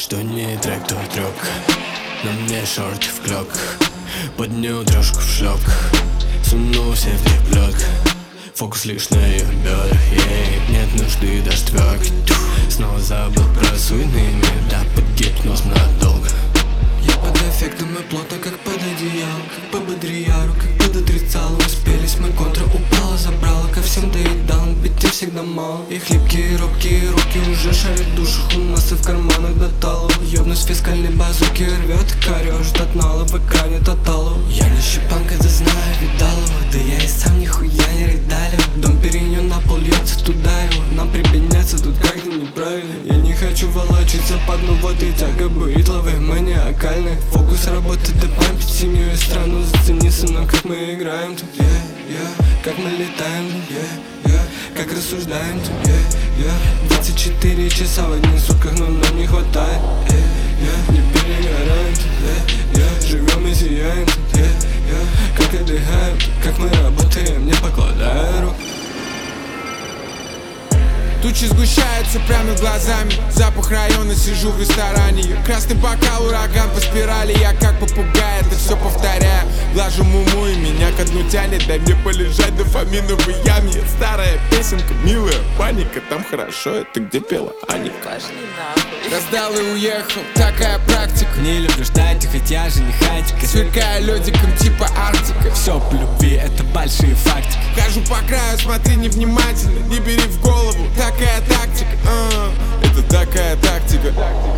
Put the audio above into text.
Что не трек, то трек. На мне шорты в клёк. Поднял трешку в шок. Сунулся в переплет. Фокус лишь на ее бедра. Нет нужды даже твердить. Снова забыл про суетный мир. Да, под гипноз надолго. Я под эффектом и плотно, как под одеялом, как по Бодрияру, как под отрицалом. Успелись, мы контра упала, забрала, ко всем доедал, битим всегда мало. И хлипкие, робкие руки уже шарят в душах, у нас и в карманах до талов. Ёбнусь фискальной базуки, рвет и корёжит от нала в экране тоталов. Я не щепанка, да знаю, видал его, да я и сам нихуя не редалил. Дом перенёс на пол, льется туда его, нам прибедняться тут как-то неправильно. Я не хочу волочиться под, ну вот и тяга бытловая, маниакальная. Фокус работает, да пампить семью и страну. Зацени, сынок, как мы играем тут, как мы летаем тут, как рассуждаем тут, 24 часа в одних сутках, но нам не хватает, не перегораем тут, живем и сияем тут, как отдыхаем, как мы работаем, не покладая рук. Тучи сгущаются прямо глазами. Запах района, сижу в ресторане. Красный бокал, ураган по спирали. Я как попугай, это все повторяю. Глажу муму и меня ко дну тянет. Дай мне полежать дофаминовой яме. Старая песенка, милая паника. Там хорошо, это где пела Аника. Пошли нахуй. Раздал и уехал, такая практика. Не люблю ждать, хоть я же не хатика. Сверкаю лёдиком типа Арктика. Все по любви, это большие фактики. Хожу по краю, смотри невнимательно. Не бери в голову, такая тактика. Это такая тактика.